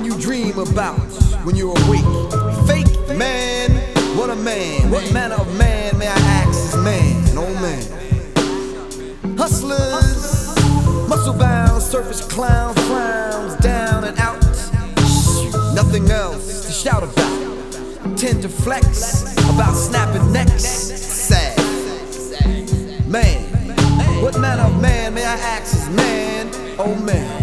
one you dream about when you're awake. Fake man, what a man. What manner of man, may I ask, is man, oh man. Hustlers, muscle bound, surface clown, frowns down and out. Nothing else to shout about. Tend to flex about snapping necks. Sad man, what manner of man, may I ask, is man, oh man.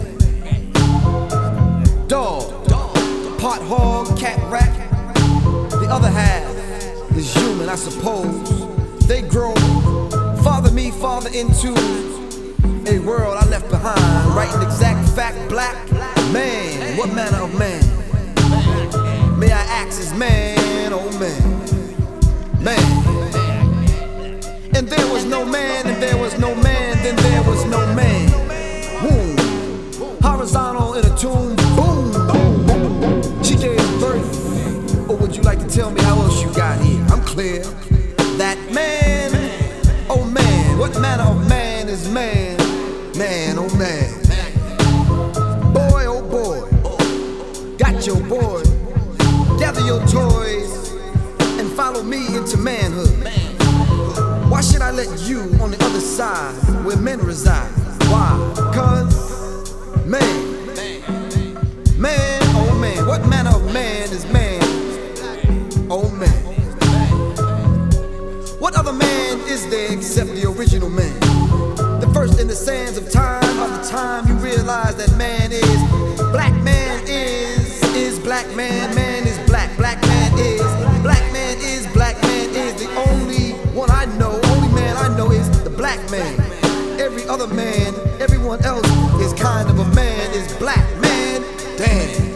Dog, part hog, cat, rat. The other half is human, I suppose. They grow, father me, father into a world I left behind. Writing exact fact, black man, what manner of man, may I ask, is man, oh man. Man. And there was no man, and there was no man, then there was no man. Womb, horizontal in a tomb, boom, boom, boom. She gave birth. Or would you like to tell me how else you got here? I'm clear. That man, oh man, what manner of man is man? Man, oh man. Boy, oh boy, got your boy. Gather your toys and follow me into manhood. Why should I let you on the other side where men reside? Why? Cause man, man, oh man, what manner of man is man? Oh man. What other man is there except the original man? The first in the sands of time, by the time you realize that man is black, man is black, man is black, black man is black, man is black, man is the only one I know, only man I know is the black man. Every other man, everyone else is kind of a man, is black man, damn.